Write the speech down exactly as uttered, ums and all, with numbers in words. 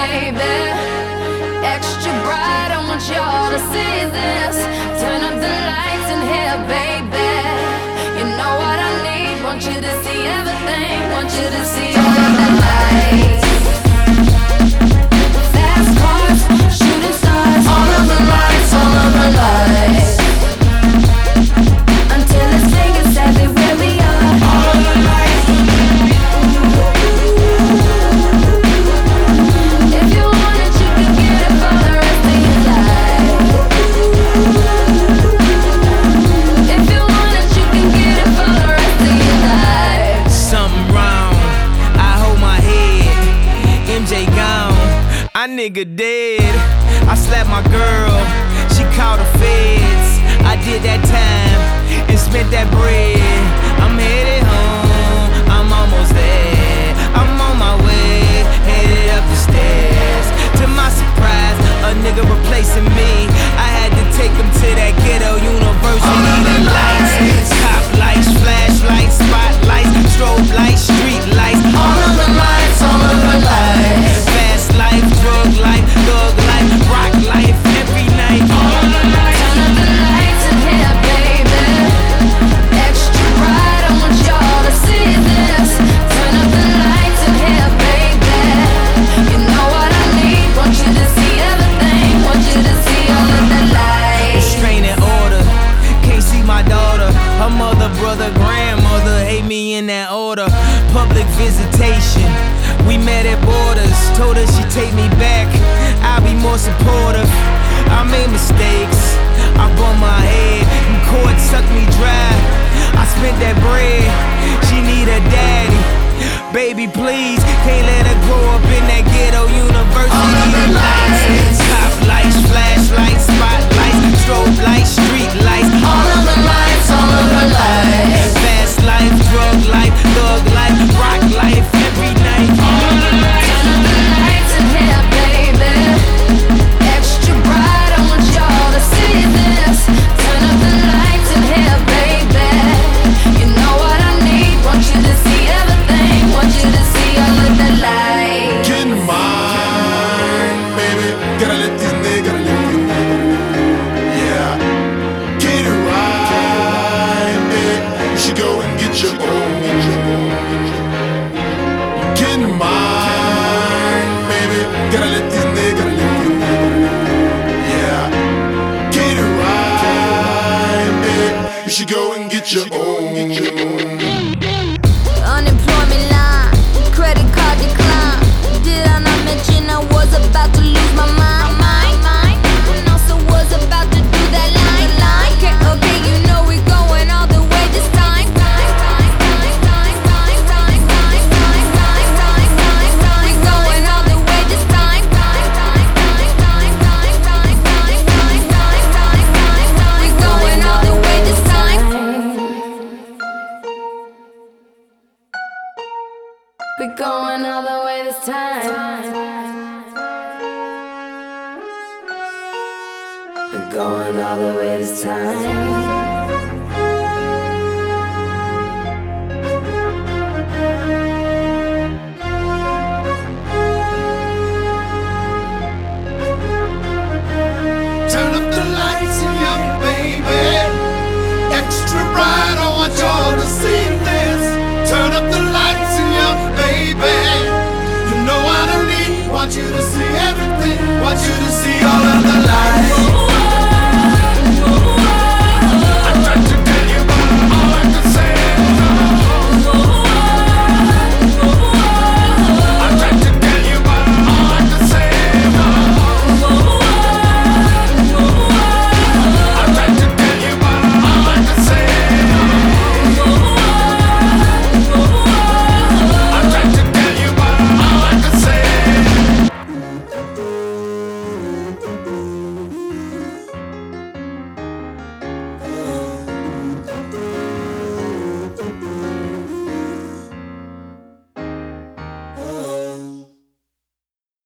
baby. Extra bright, I want y'all to see this. Turn up the lights in here, baby. You know what I need, want you to see everything. Want you to see all of the lights. Fast cars, shooting stars. All of the lights, all of the lights. Until it's Vegas everywhere we are. All of the lights. If you want it, you can get it for the rest of your life. If you want it, you can get it for the rest of your life. Something wrong, I hold my head. M J gone, I nigga dead. I slapped my girl, she called the feds. I did that time and spent that bread. I'm headed home, I'm almost there. I'm on my way, headed up the stairs. To my surprise, a nigga replacing me. I had to take him to that ghetto university. The lights, top lights, flashlights, spotlights, strobe lights, street lights. All of the lights, all of the lights. Fast life, drug life, thug life, rock life, every night. All of the lights. Turn up the lights in here, baby. Extra bright, I want y'all to see this. Turn up the lights in here, baby. You know what I need, want you to see everything. Want you to see all of the lights. Restraining order, can't see my daughter. Her mother, brother, grandmother hate me in that order. Public visitation, we met at borders. Told her she'd take me back, I'll be more supportive. I made mistakes, I bumped my head, and court sucked me dry. I spent that bread, she need a daddy. Baby, please, can't let her grow up in that ghetto university. All of the lights. Top lights, flashlights, spotlights, strobe lights, street lights. All of the lights, all of the lights. Fast life, drug life, thug life, rock life, every night. All of the lights. Turn up the lights in here, baby. Extra bright, I want y'all to see this. Turn up the lights in here, baby. You know what I need, want you to see everything. Want you to see all of the lights. Get in mine, baby. Gotta let this nigga, gotta let you. Yeah. Get it right, baby. You should go and get your own. Get in mine, baby. Gotta let this nigga, gotta let you. Yeah. Get it right, baby. You should go and get your own. Unemployment line, credit card decline. Did I not mention I was about to lose my mind? And also was about to do that line, line. Okay, okay, you know we're going all the way this time. We're going all the way this time. We're going all the way this time. We're going all the way this time. We're going all the way this time. Turn up the lights in here, baby. Extra bright, I want y'all to see this. Turn up the lights in here, baby. You know what I need, want you to see everything. Want you to